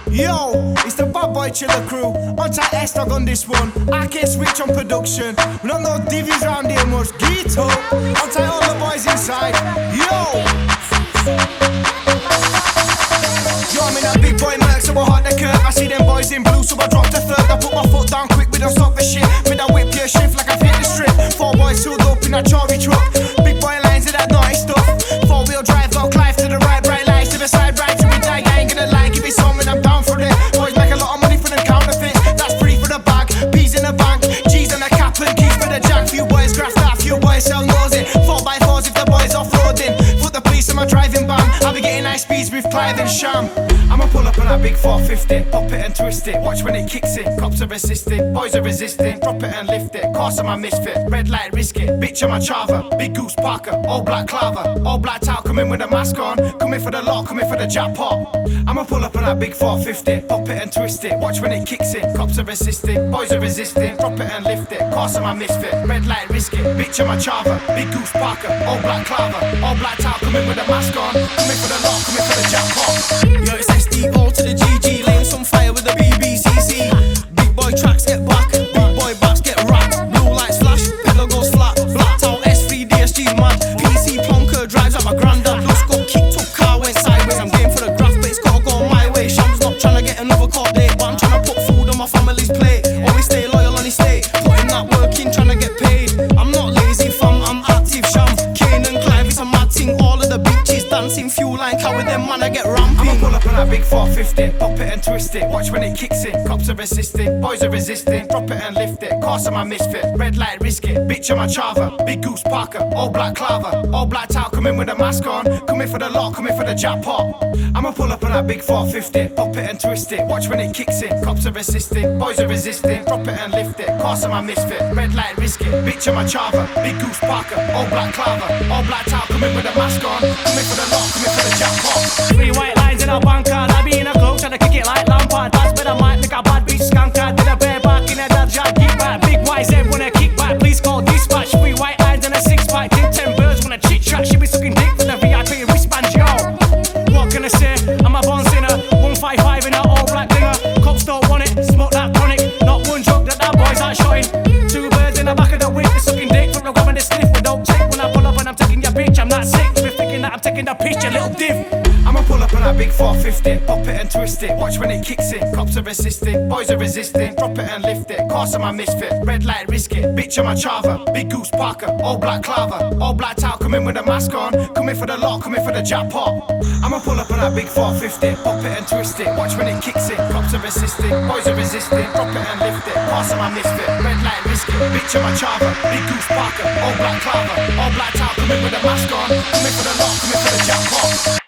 Yo, it's the bad boy chiller crew. On tight S-Dog on this one. I can't switch on production. We don't know divvies round here much. Get up. On tight all the boys inside. Yo. Yo, I'm in a big boy merc, so I hard the curve. I see them boys in blue, so I drop the third. I put my foot down quick, we don't stop for shit. With that whip your shift like I've hit the strip. 4 boys filled up in a Chori truck. Big boy lines of that naughty stuff. 4-wheel drive, low Clive to the right, bright lights to the side, right to me die. I ain't gonna lie, give me something, I'm down for it. Boys make a lot of money for them counterfeits. That's free for the bag, P's in the bank, G's on the cap and keys for the jack. Few boys graft that, few boys sell nosing. 4x4s if the boys off-roading. Put the police in my driving ban. I'll be getting high speeds with Clive and Sham. I'ma pull up on that big 450, pop it and twist it. Watch when it kicks in. Cops are resisting, boys are resisting. Drop it and lift it. Course I'm a misfit. Red light, risk it. Bitch, I'm a chava. Big Goose Parker, all black clava. All black towel, come in with a mask on. Come in for the lot, come in for the jackpot. I'ma pull up on that big 450, pop it and twist it. Watch when it kicks in. Cops are resisting, boys are resisting. Drop it and lift it. Course I'm a misfit. Red light, risk it. Bitch, I'm a chava. Big Goose Parker, all black clava. All black towel, come in with a mask on. Come in for the lot, come in for the jackpot. Yo, it's SDO to the GG, laying some fire with the BBCC. Big boy tracks get back, big boy backs get racked. Blue lights flash, pillow goes flat. Blacked out S3 DSG mad. PC plonker drives out my granddad. Let's go kicked up car went sideways. I'm game for the graph, but it's gotta go my way. Sham's not trying to get another court date, but I'm trying to put food on my family's plate. Always stay loyal on his state, putting that work in, trying to get paid. I'm not lazy fam, I'm active Sham. Kane and Clive, it's a mad thing. All of the bitches dancing, fuel line car with them man, I get ramping. I'ma pull up on that big 450, pop it and twist it. Watch when it kicks in. Cops are resisting, boys are resisting. Drop it and lift it. Course I'm a misfit. Red light, risk it. Bitch, I'm a chava. Big Goose Parker, all black clava. All black towel, come in with a mask on. Come in for the lot, come in for the jackpot. I'ma pull up on that big 450, pop it and twist it. Watch when it kicks in. Cops are resisting, boys are resisting. Drop it and lift it. Course I'm a misfit. Red light, risk it. Bitch, I'm a chava. Big Goose Parker, all black clava. All black towel, come in with a mask on. Come in for the lot, come in for the jackpot. 3 white lines in a bank card. I be in a club trying to kick it like Lampard. That's better might make a bad bitch skank card. Did a bare back in a dad job, kick back. Big YZ wanna kick back, please call dispatch. 3 white lines and a 6-pack. Did 10 birds wanna chit chat. She be sucking dick for the VIP wristband, yo. What can I say? I'm a born sinner. 155 in a all black dinger. Cops don't want it, smoke that chronic. Not one drug that boys aren't showing. 2 birds in the back of the whip, they sucking dick from the grabbing the sniff. We don't check when I pull up and I'm taking your bitch. I'm not sick, we're thinking that I'm taking the pitch, you little div. I'ma pull up on that big 450, pop it and twist it. Watch when it kicks in. Cops are resisting, boys are resisting. Drop it and lift it. Course I'm a misfit. Red light, risk it. Bitch, I'm a chava. Big Goose Parker, all black clava. All black towel, come in with a mask on. Come in for the lot, come in for the jackpot. I'ma pull up on that big 450, pop it and twist it. Watch when it kicks in. Cops are resisting, boys are resisting. Drop it and lift it. Course I'm a misfit. Red light, risk it. Bitch, I'm a chava. Big Goose Parker, all black clava. All black towel, come in with a mask on. Come in for the lot, come in for the jackpot.